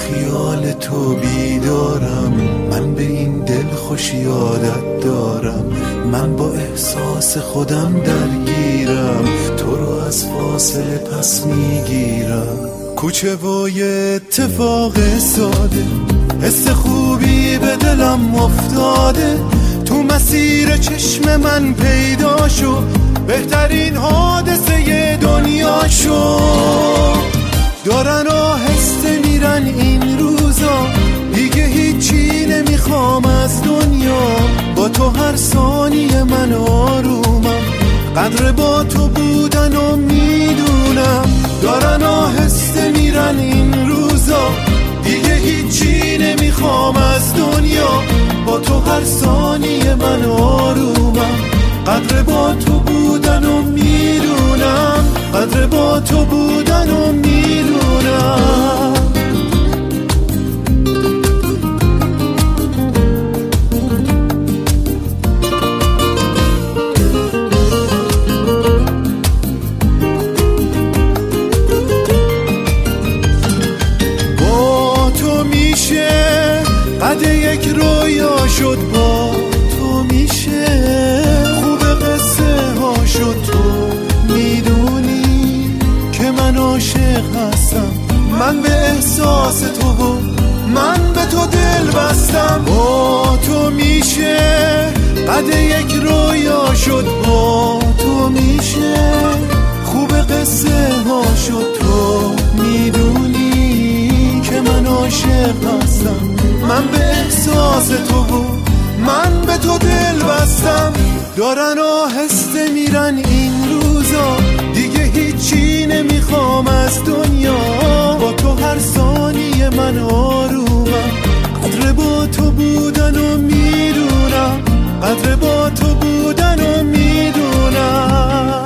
خیال تو بیدارم، من به این دل خوشی عادت دارم، من با احساس خودم درگیرم، تو رو از فاصله پس میگیرم. کوچه و یه اتفاق ساده، حس خوبی به دلم افتاده، تو مسیر چشم من پیدا شو، بهترین حادثه دنیا شو. دارن آهسته میرن این روزا، دیگه هیچی نمیخوام از دنیا، با تو هر ثانیه من آرومم، قدر با تو بودن و میدونم. دارن آهسته میرن این روزا، دیگه هیچی نمیخوام از دنیا، با تو هر ثانیه من آرومم، قدر با تو بودن و میدونم، قدر با تو بودن و میدونم. با تو میشه قد یک رویا شد، با تو میشه خوب قصه ها شد. تو میدونی که من عاشق هستم، من به احساس تو و من به تو دل بستم. با تو میشه قد یک رویا شد، با تو میشه خوب قصه ها شد. تو میدونی که من عاشق هستم، من به احساس تو و من به تو دل بستم. دارن آهسته میرن این روزا، دیگه هیچی نمیخوام از دنیا، با تو هر ثانیه من آرومم، قدر با تو بودن و میدونم، قدر با تو بودن و میدونم.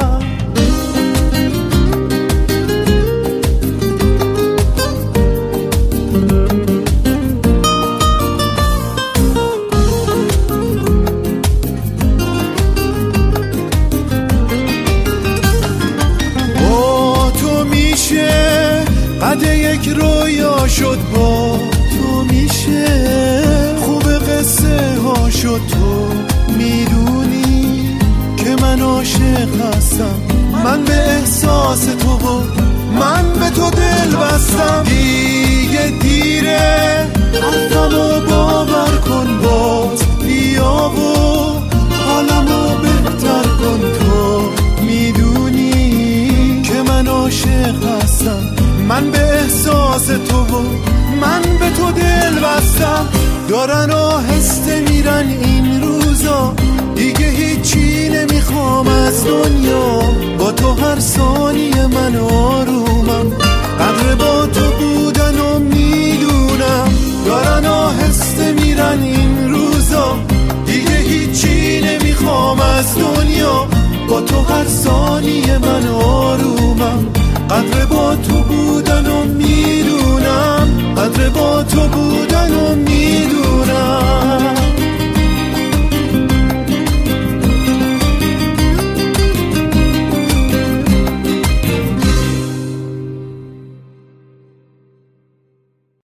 قد یک رویا شد، با تو میشه خوب قصه ها شد. تو میدونی که من عاشق هستم، من به احساس تو و من به تو دل بستم. دیگه دیره حرفمو باور کن، باز بیا و حالمو بهتر کن. تو میدونی که من عاشق هستم، من به احساس تو و من به تو دل بستم. دارن آهسته میرن این روزا، دیگه هیچی نمیخوام از دنیا، با تو هر ثانیه من آرومم، قدر با تو بودن و میدونم. دارن آهسته میرن این روزا، دیگه هیچی نمیخوام از دنیا، با تو هر ثانیه من آرومم، قدر با تو بودن و میدونم، قدر با تو بودن و